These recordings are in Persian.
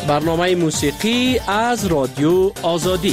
برنامه موسیقی از رادیو آزادی.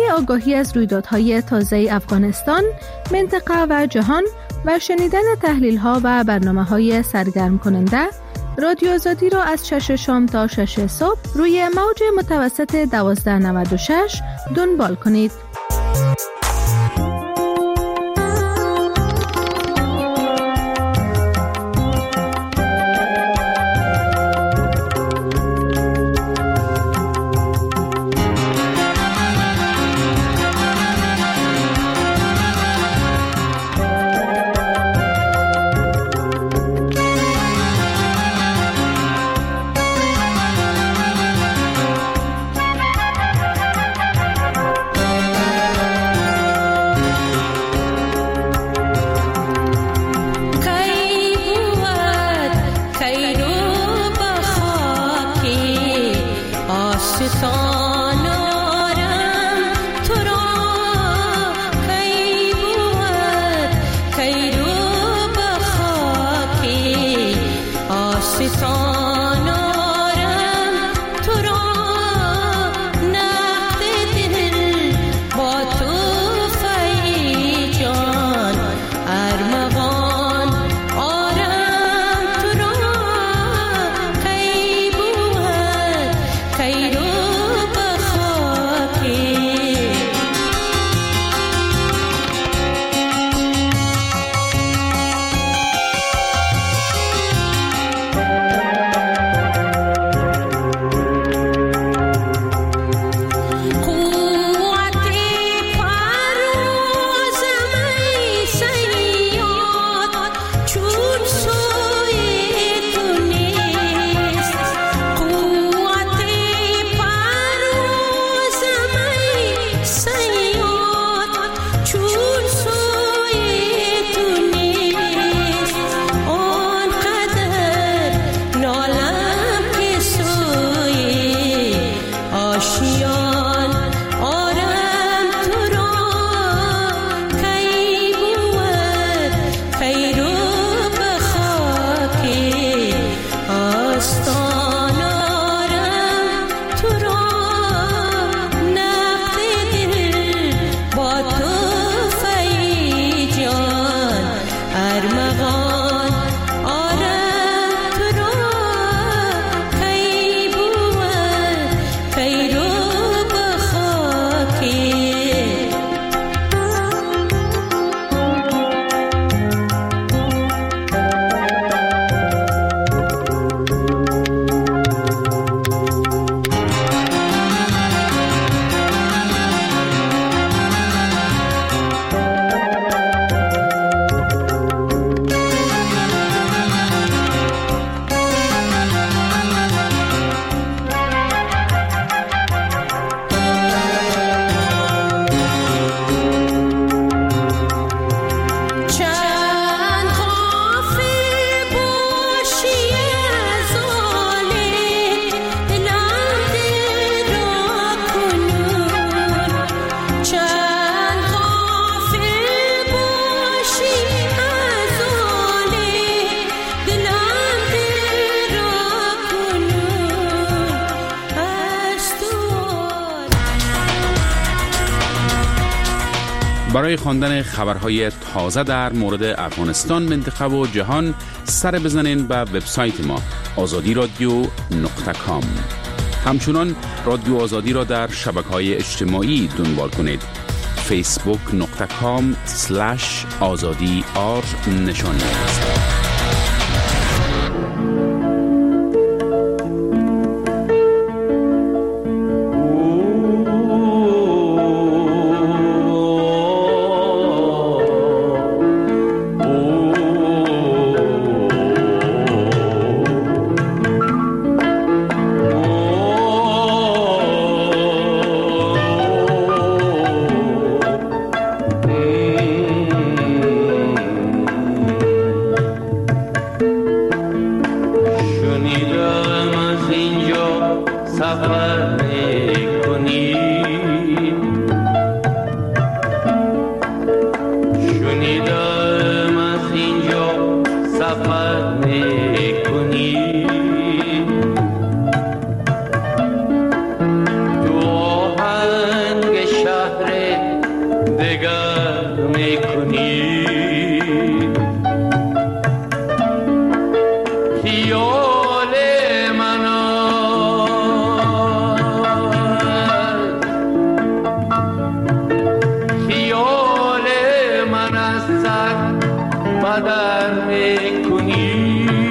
آگاهی از رویدادهای تازه افغانستان، منطقه و جهان و شنیدن تحلیل‌ها و برنامه‌های سرگرم کننده، رادیو آزادی را از 6 شام تا 6 صبح روی موج متوسط 1296 دنبال کنید. برای خواندن خبرهای تازه در مورد افغانستان، منطقه و جهان سر بزنین به وبسایت ما azadiradio.com. همچنان رادیو آزادی را در شبکه‌های اجتماعی دنبال کنید. facebook.com/azadi نشان است. دگر میکنی خیال من خیال من از سر بدر میکنی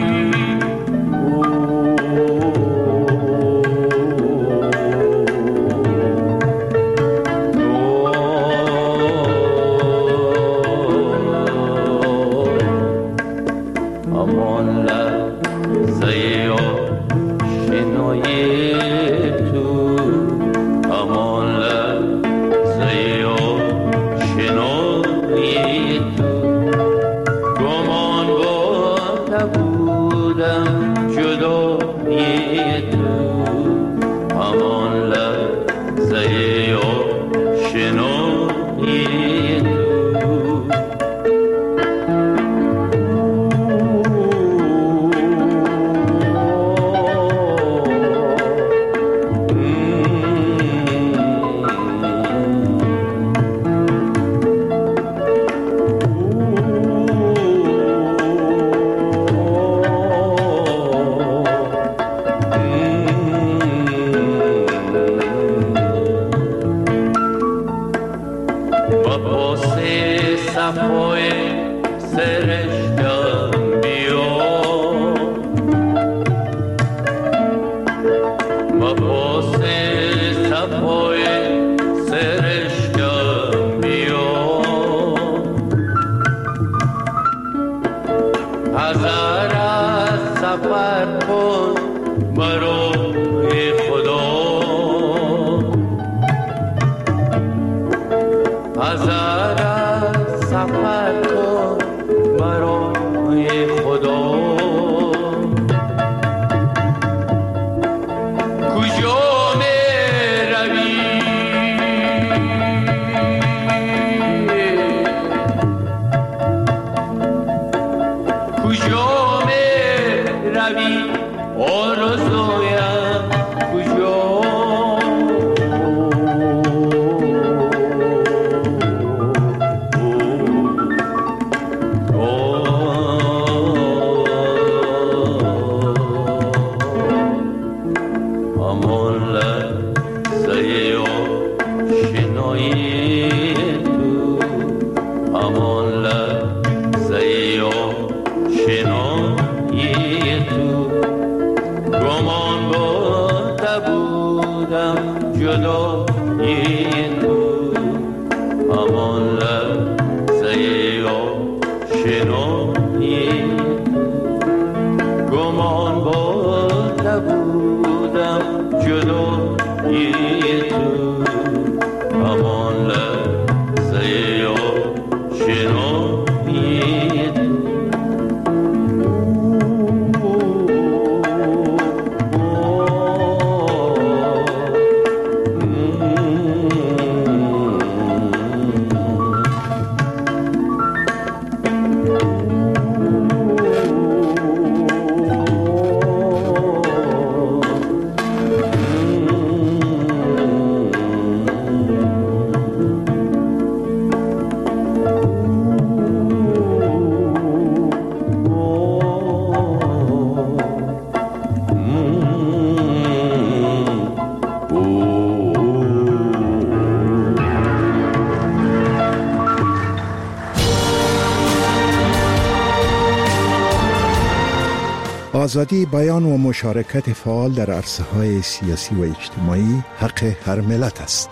آزادی بیان و مشارکت فعال در عرصه‌های سیاسی و اجتماعی حق هر ملت است.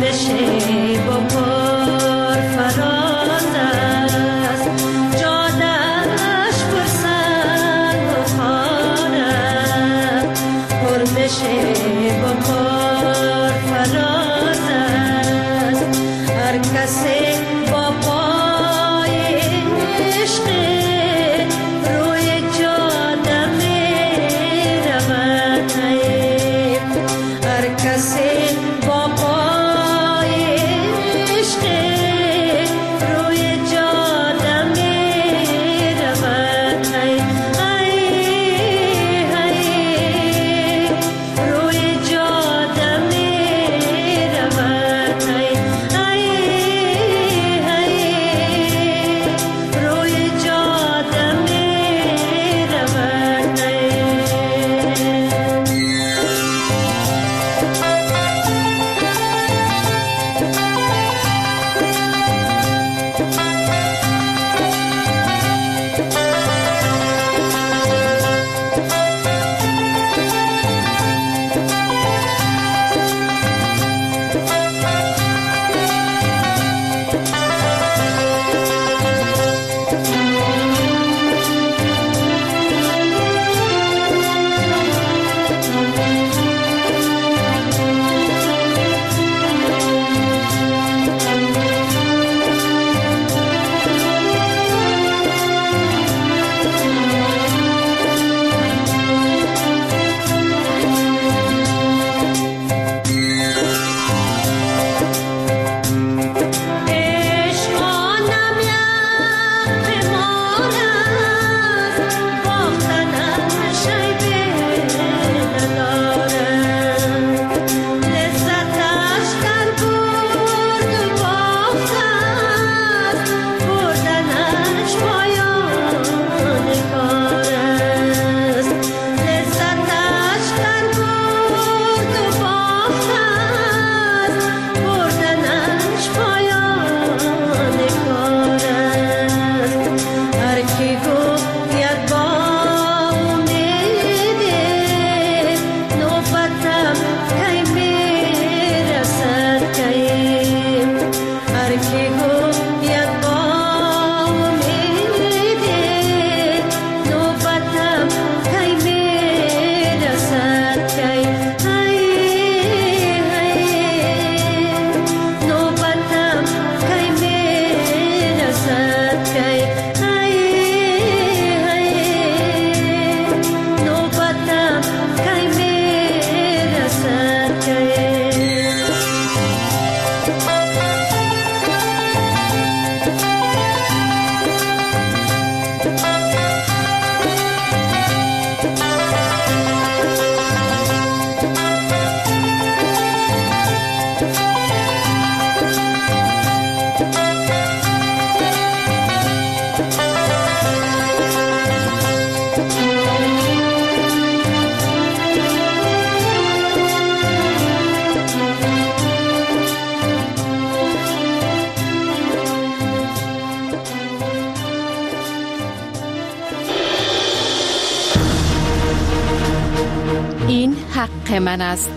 این حق من است.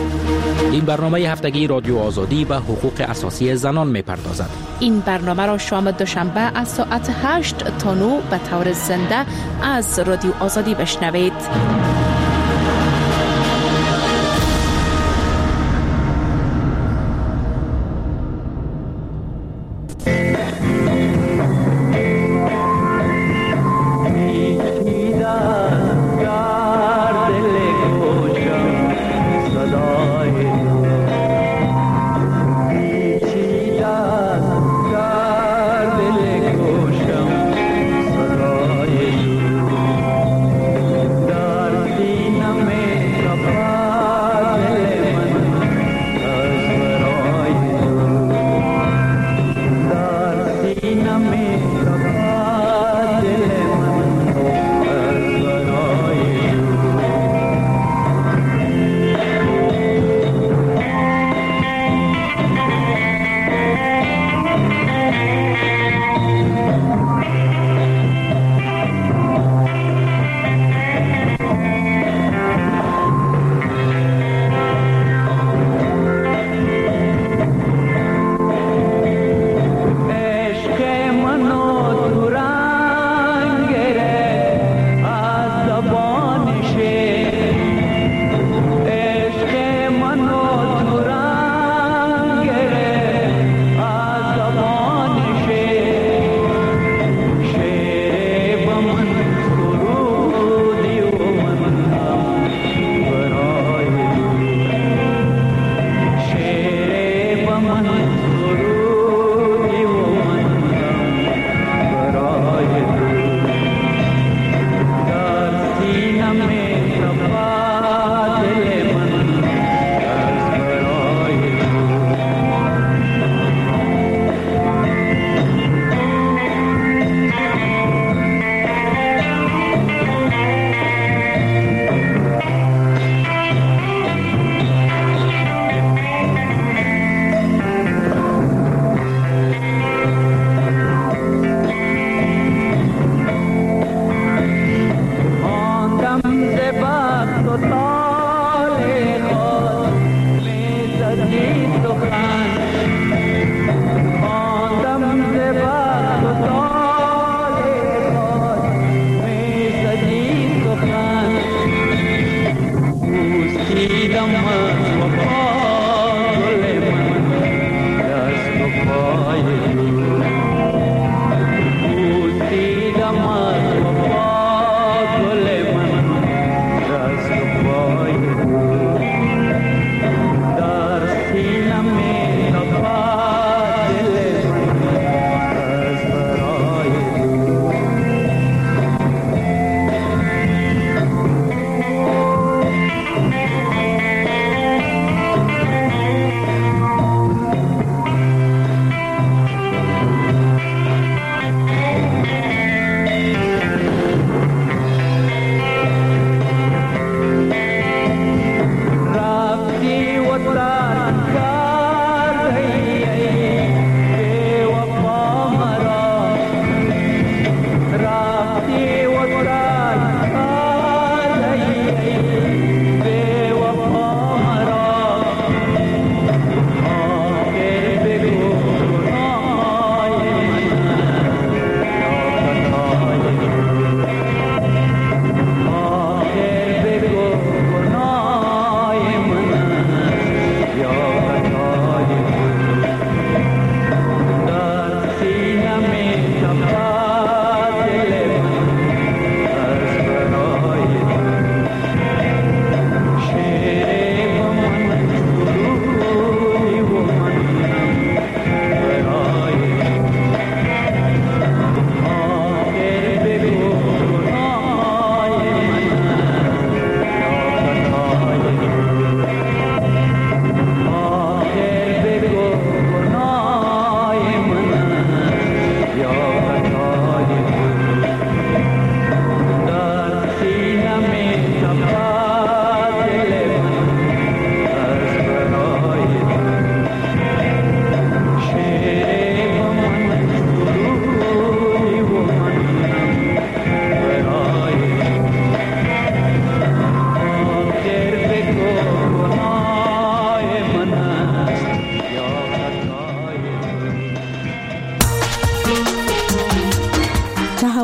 این برنامه هفتگی رادیو آزادی و حقوق اساسی زنان می‌پردازد. این برنامه را شام دوشنبه از ساعت 8 تا 9 به طور زنده از رادیو آزادی بشنوید.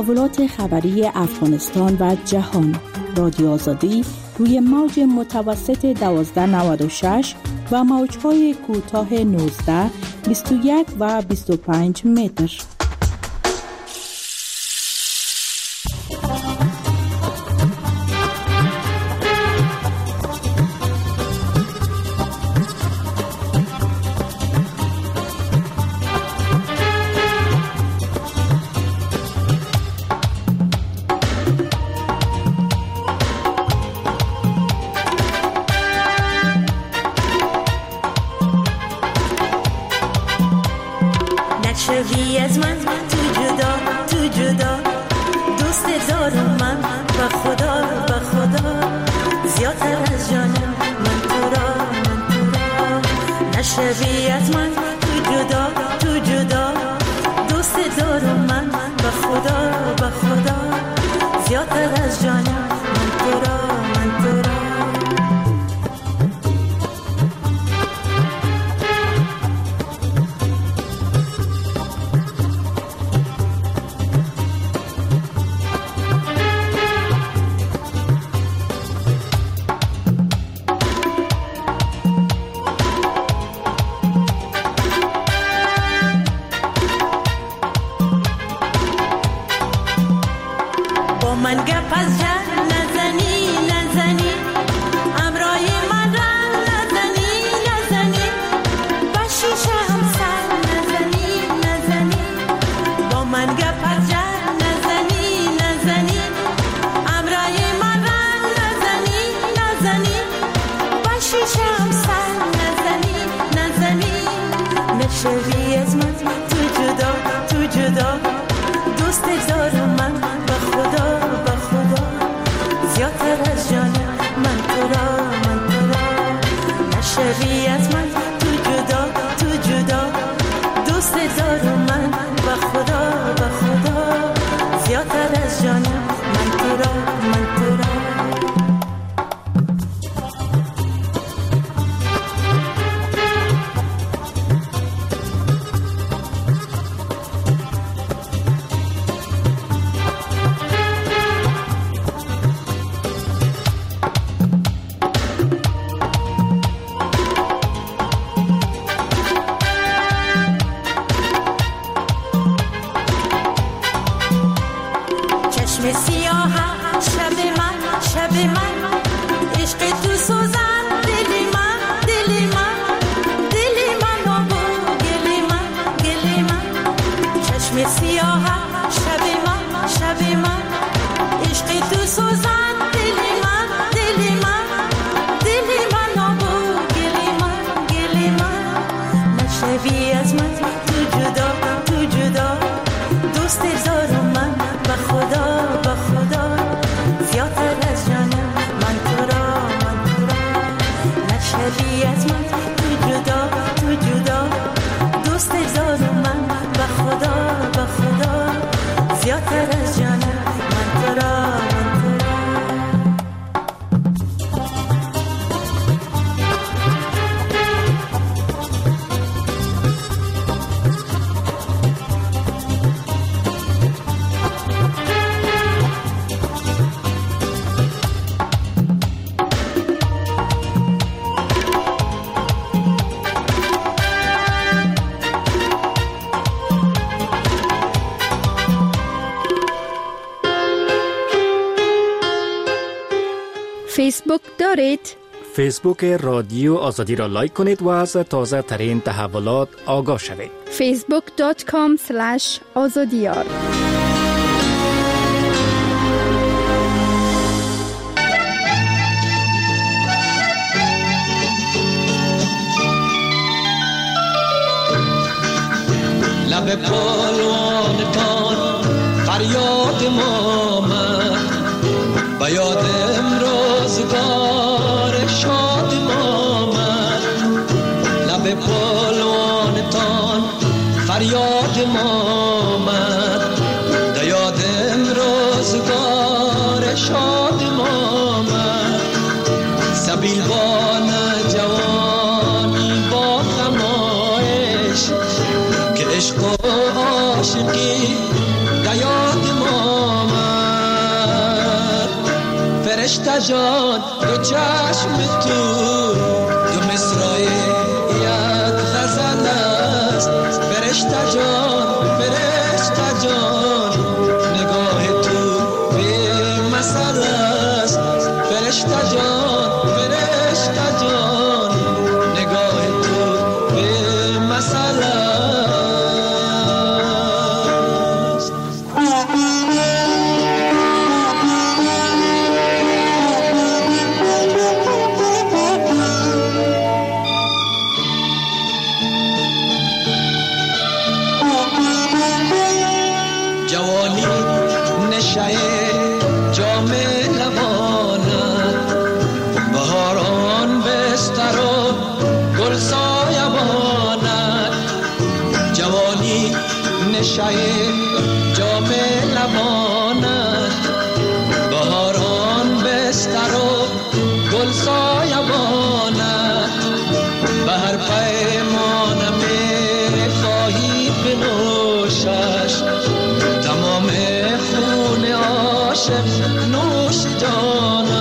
تحولات خبری افغانستان و جهان. رادیو آزادی روی موج متوسط 1296 و موج‌های کوتاه 19، 21 و 25 متر. شوی از من تو جدا دوست دارم من به خدا زیادتر از جانم من تو را نشوی از من تو جدا دوست دارم من به خدا زیادتر از جانم من تو را من گپ از جن نزنی امرای من را نزنی با شیشه هم سر نزنی با من گپ از جن نزنی امرای من را نزنی با شیشه هم سر نزنی نشوی از من تو جدا دوست دارم من به خدا زیادتر از جانم من تو را نشوی از من تو جدا دوست دارم من به خدا زیادتر از جانم من تو را شب من عشق تو سوزن دل من آبو گل من چشم سیاه شب من عشق تو سوزن دل من آبو گل من نشوی از من تو جدا دوست دارم من به خدا زیادتر از جانم من تو را نشوی از من تو جدا دوست دارم من به خدا زیادتر از جانم من تو را فیسبوک دارید؟ فیسبوک رادیو آزادی را لایک کنید و از تازه ترین تحولات آگاه شوید. facebook.com/azadiyar لب پالوانتان فریاد ما به یاد امروزگار شاد ما لب پالوانتان فریاد ما به یاد امروزگار شاد ما سبیلوان جوانی با خمایش که عشق و عاشقی در یاد ما فرشته جان دو چشم تو دو مصرع یک غزل است. فرشته جان نگاه تو به مثل است. فرشته جان نگاه تو به مثل است. جوانی نشه جام لبانت، بهاران بستر و گل سایبانت. جوانی نشه جام لبانت، بهاران بستر و گل سایبانت. به هر پیمانه می خواهی بنوشش، تمام خون عاشق نوش جانت.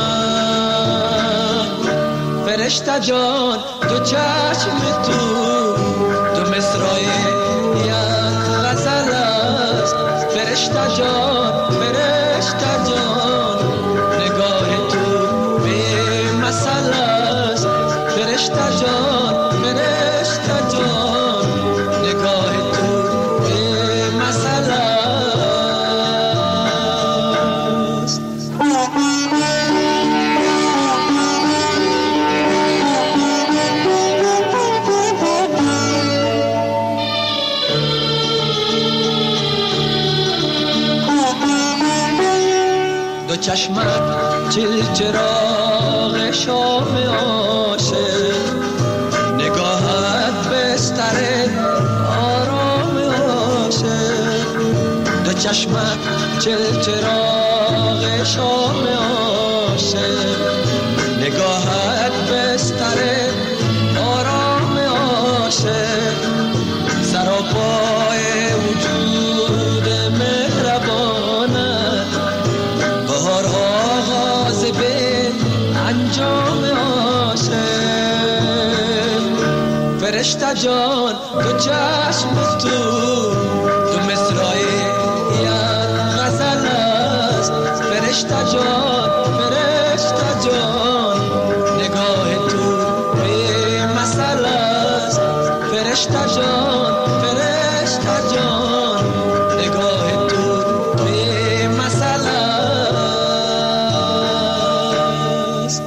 فرشته جان دو چشم تو دو مصرع یک غزل است. فرشته جان نگاه تو به مثل است. فرشته جان نگاه تو به مثل است. دو چشمت چراغ شام عاشق، نگاهت بستر آرام عاشق. دو چشمت چراغ شام عاشق، نگاهت بستر آرام عاشق. سراپای وجود مهربانت، بهار آغاز به انجام عاشق. فرشته جان دو چشم تو دو مصرع یک غزل است. فرشته جان نگاه تو به مثل است. فرشته جان نگاه تو به مثل است.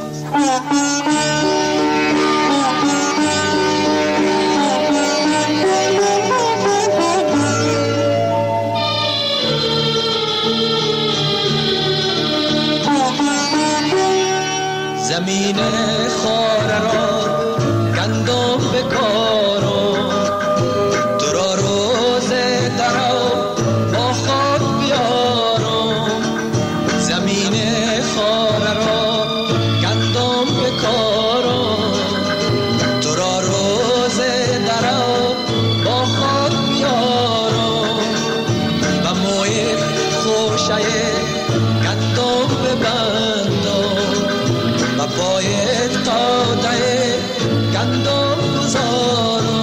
زمین خاره را گندم بکارم، تو را روز درو با خود بیارم. زمین خاره را گندم بکارم، تو را روز درو با خود بیارم. و موی خوشه گندم ببندم، و پای تاده گندم گذارم.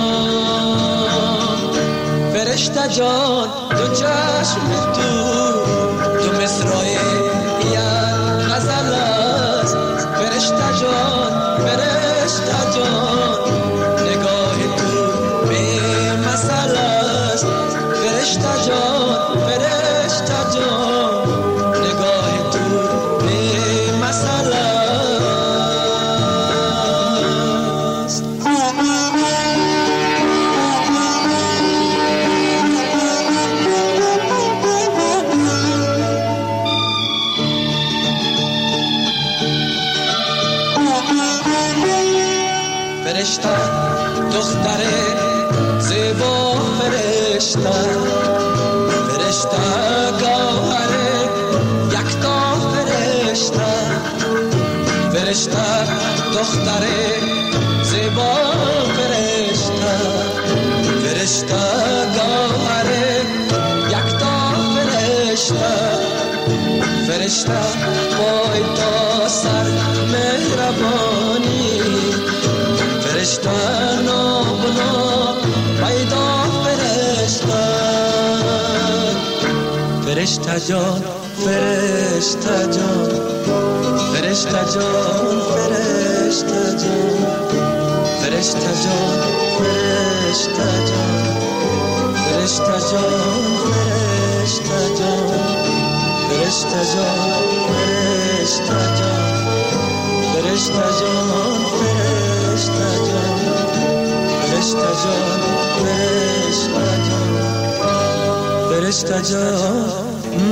فرشته جان دو چشم تو مصرع یک غزل است. فرشته جان نگاه تو به مثل است. فرشته جان نگاه تو به مثل است. فرشته دختر زیبا، فرشته گوهر یکتا. فرشته دختر زیبا، فرشته گوهر یکتا. فرشته پای تا سر مهربانی فرشته نابنا پیدا فرشته فرشته جان فرشته جان فرشته جان فرشته جان فرشته جان فرشته جان فرشته جان فرشته جان فرشته جان فرشته جان فرشته جان فرشته جان فرشته جان فرشته جان فرشته جان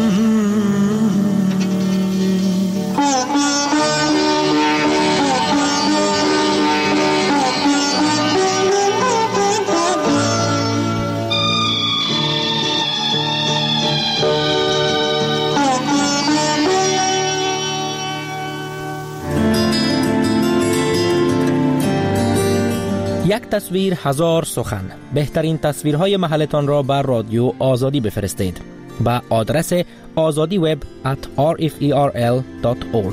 یک تصویر هزار سخن. بهترین تصویرهای محلتان را بر رادیو آزادی بفرستید به آدرس azadiweb@rferl.org.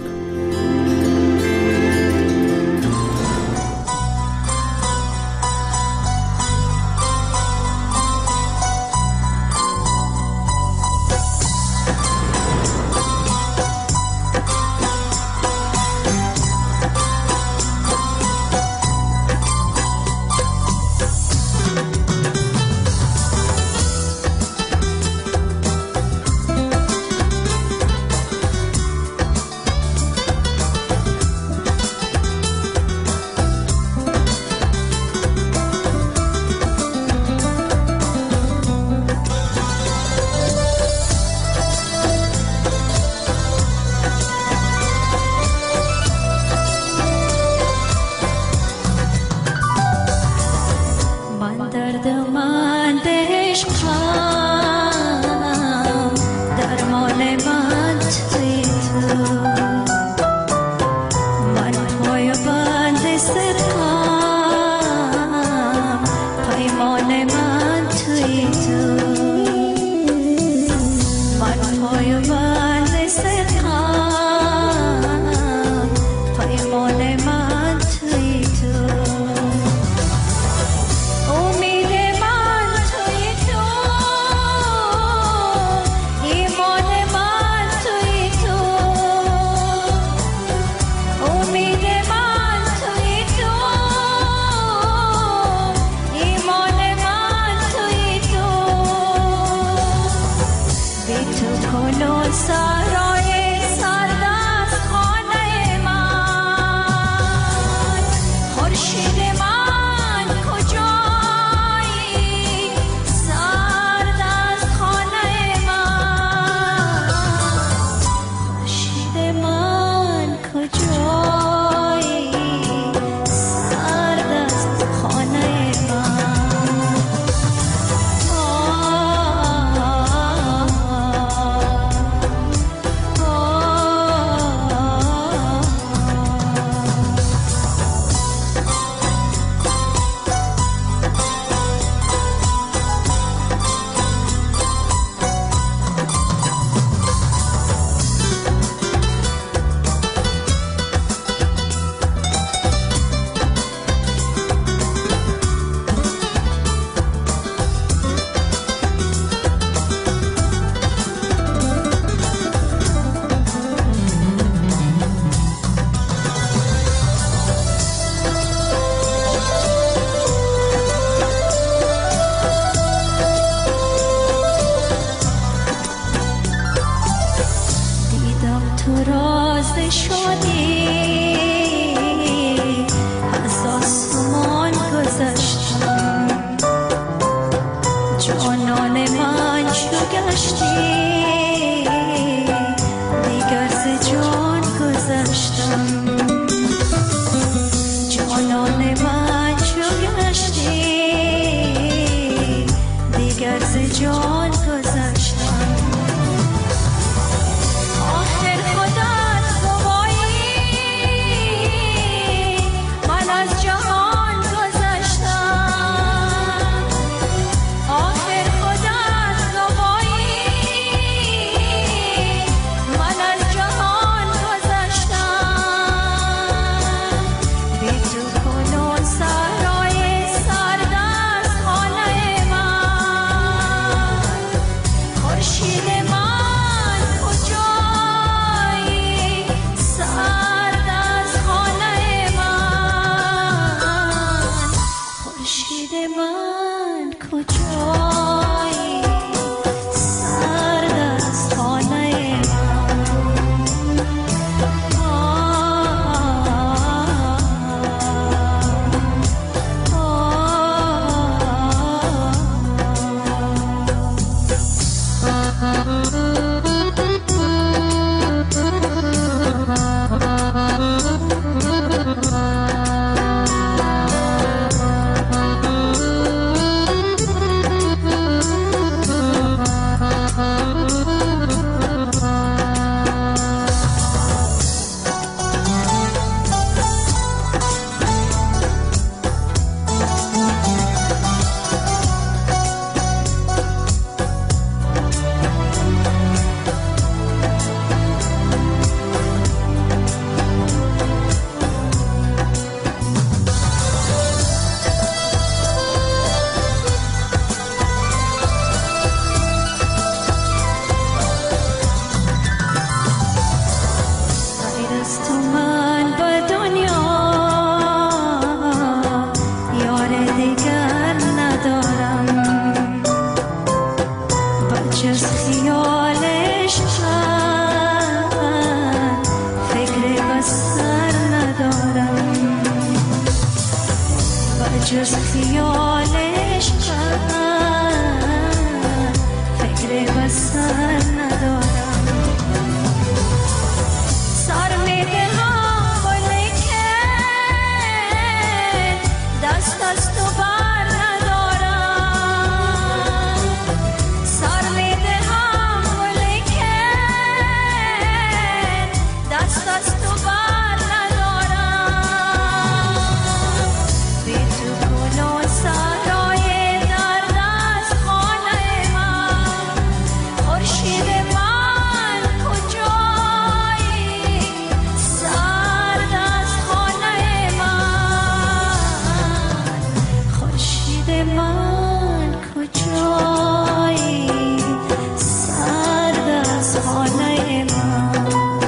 جز خیالش فکر بسر ندارم سر میدهم ولیکن دست از تو بر ندارم سر میدهم ولیکن دست از تو بر ندارم بی تو گل و سرای در دست خانه من خورشید من کجایی سرد از خانه من خورشید من کجایی سرد از خانه من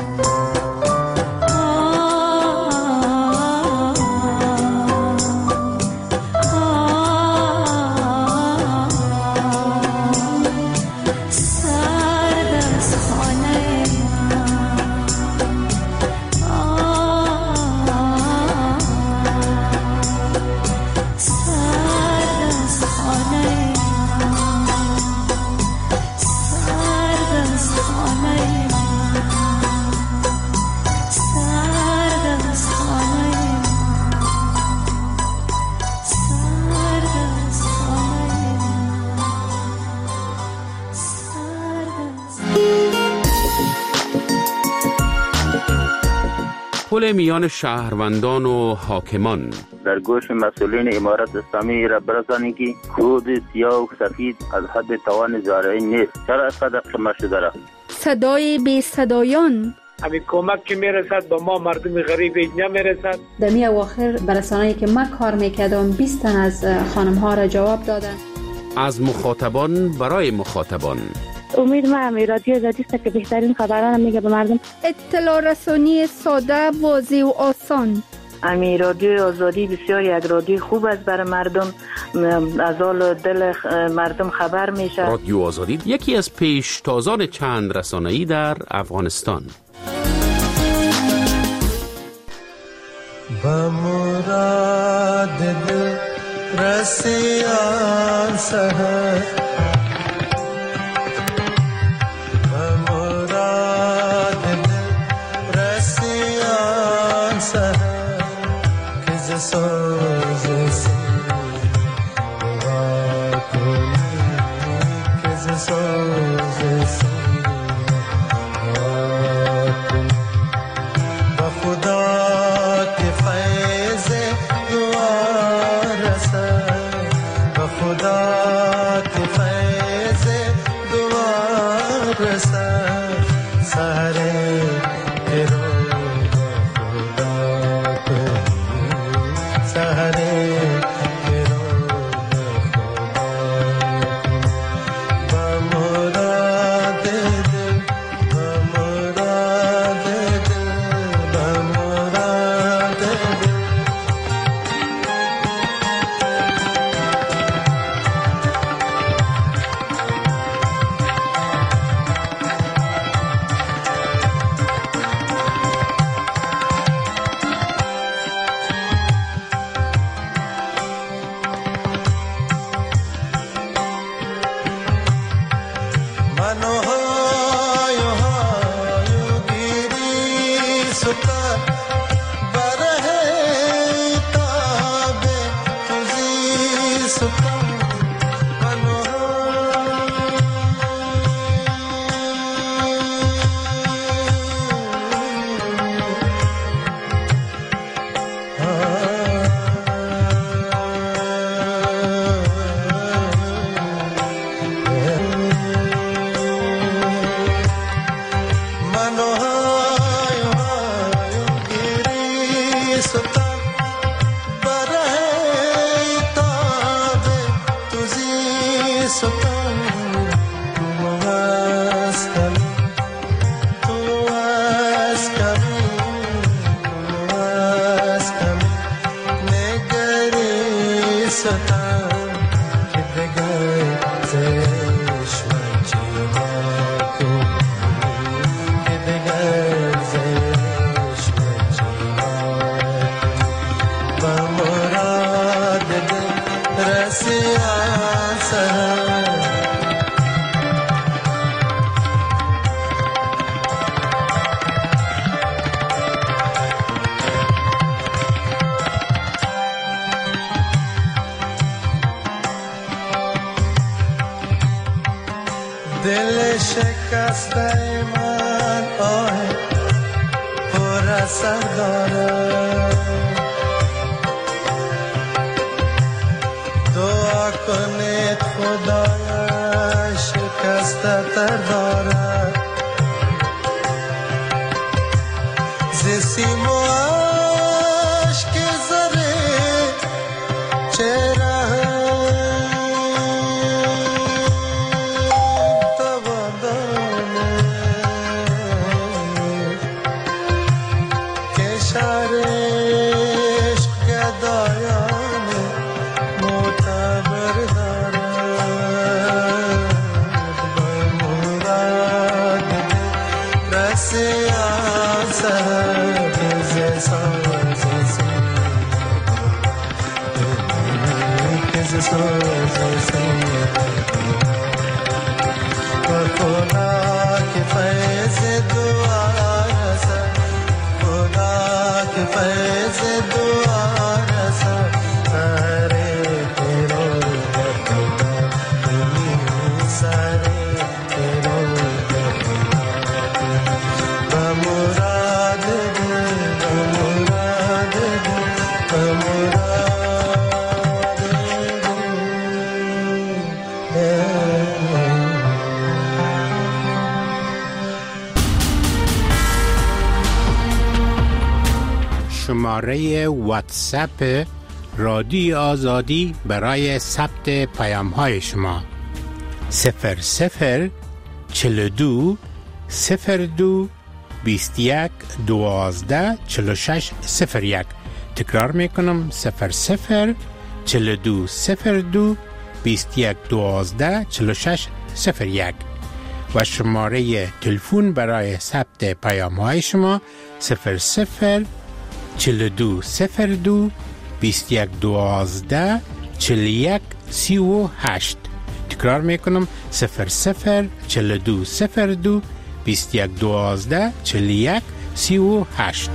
سرد از خانه سرد از خانه سرد از خانه سرد از خانه سرد از خانه پل میان شهروندان و حاکمان در گوش مسئولین امارت اسلامی را برسانید که کود سیاه و سفید از حد توان زارعی نیست. چرا اینقدر قیمت شده را؟ صدای بی صدایان همین کمک که میرسد به ما مردم غریب اینجا میرسد. در می اواخر برسانه‌ای که من کار میکردم 20 تن از خانم ها را جواب دادن. از مخاطبان برای مخاطبان امید من رادیو آزادی است که بهترین خبران میگه به مردم. اطلاع رسانی ساده، واضح و آسان. امی رادیو آزادی بسیار یک رادیو خوب است برای مردم، از حال دل مردم خبر میشه. رادیو آزادی یکی از پیشتازان چند رسانه‌ای در افغانستان. با مراد دل رسیان سهر دل شکسته من آه پر اثر داره، دعا کنید خدایا شکسته تر داره، زیسیم و عشق زره چرا شماره واتساپ رادیو آزادی برای ثبت پیام های شما 00 42 02 21 12 46 01. تکرار میکنم 00 42 02 21 12 46 01 و شماره تلفن برای ثبت پیام های شما 00 42 02 21 12 41 38. تکرار میکنم 00 42 02 21 12 41 38.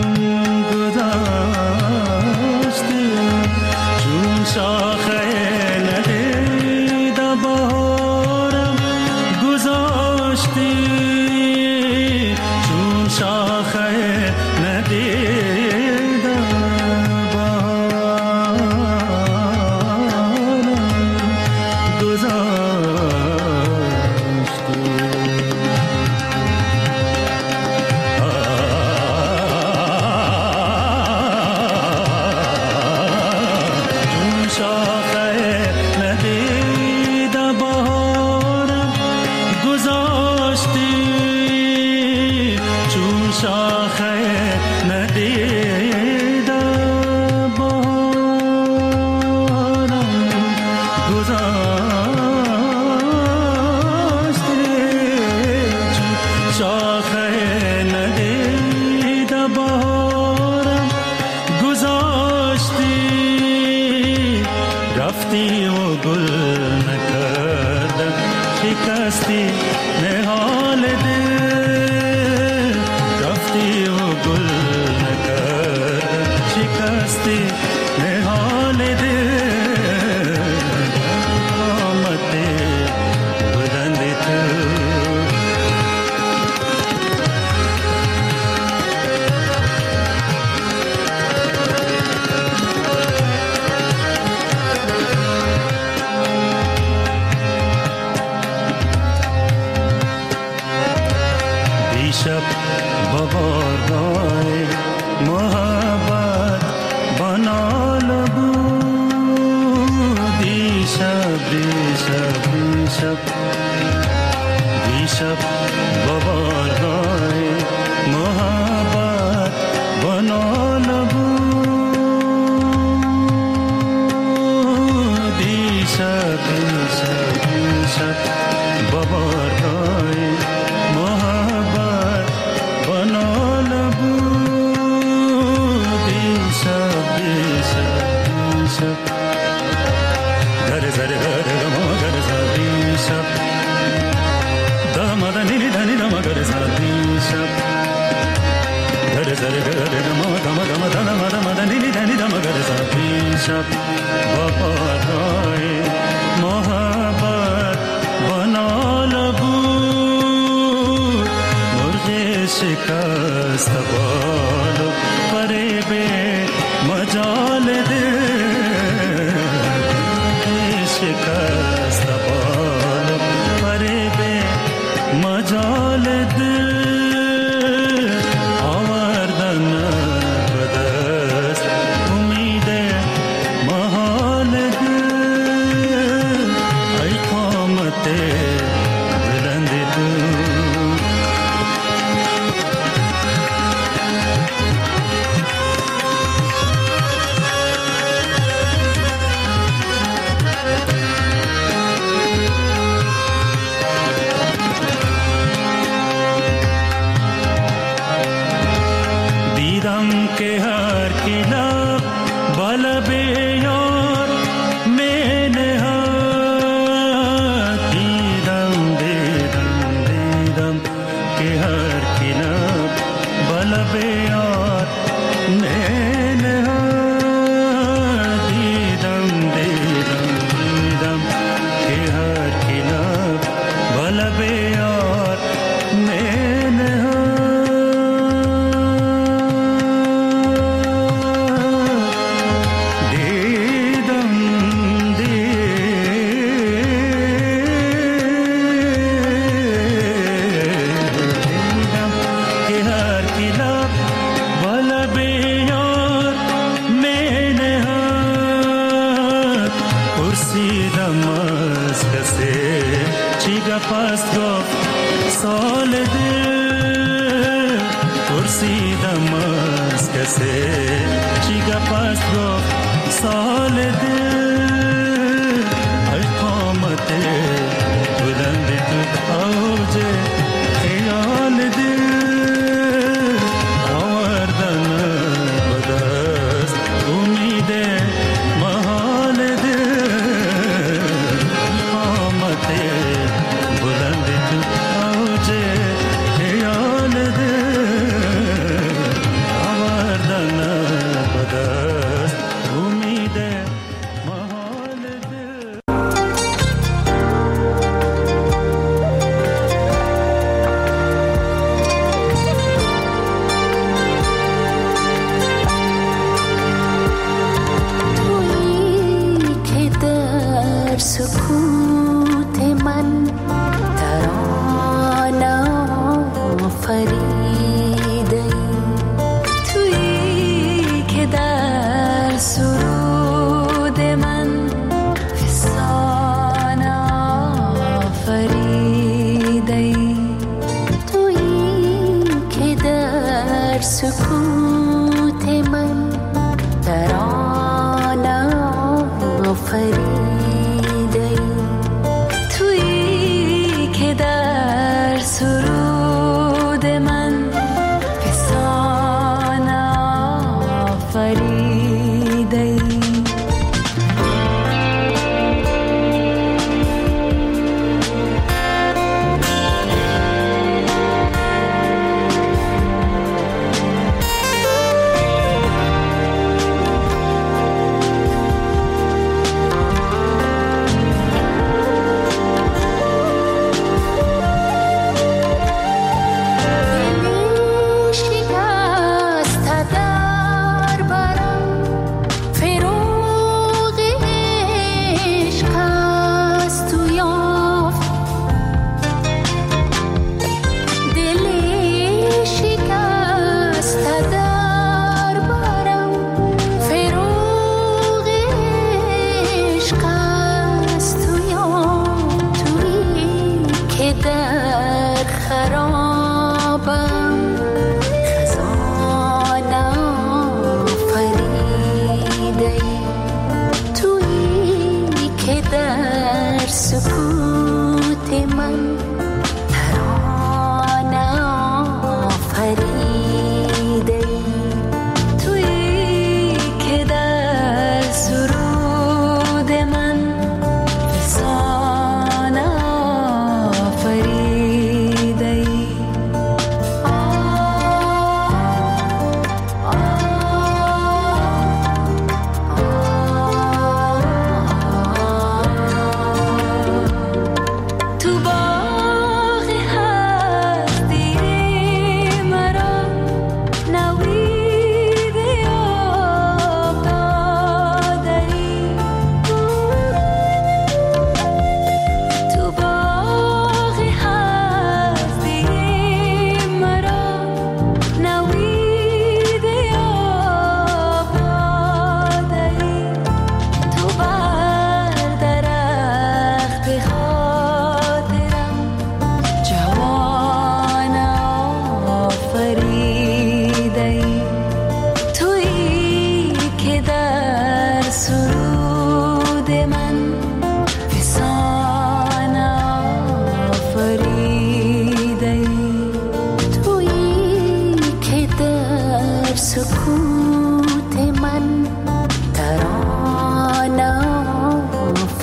شاخه رفتی و گل نکردم شکستی نهال دل رفتی و گل نکردم شکستی نهال دل آمد بلند تو شب ببارگاه محبت بنال بود دیشب ببارگاه محبت بنال بود دیشب ببارگاه محبت بنال بود دیشب گر زر گر ما گر زر دیشب دم دنی دنی دم گر زر دیشب گر زر گر ما دم دم دم دم دنی دنی دم گر زر دیشب بابای محبت بنال بود شکست بالو پره به مجال دل شکست بالو پره به مجال دل آوردن بدست امید محال دل ای قامت بلند تو के हर किला बल बेयार मैंने दीदम के हर किला बल बेयार मैंने दीदम के हर किला बल बेयार मैंने چیگا پس گفت سال دل ای قامت بلند تو اوج خیال دل آوردن بدست امید محال دل قامت بلند تو اوج خیال دل بدست امید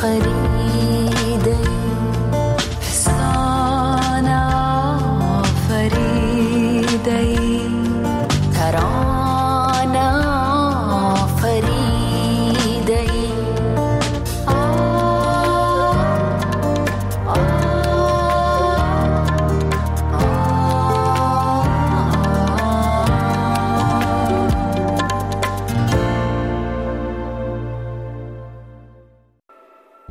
غریب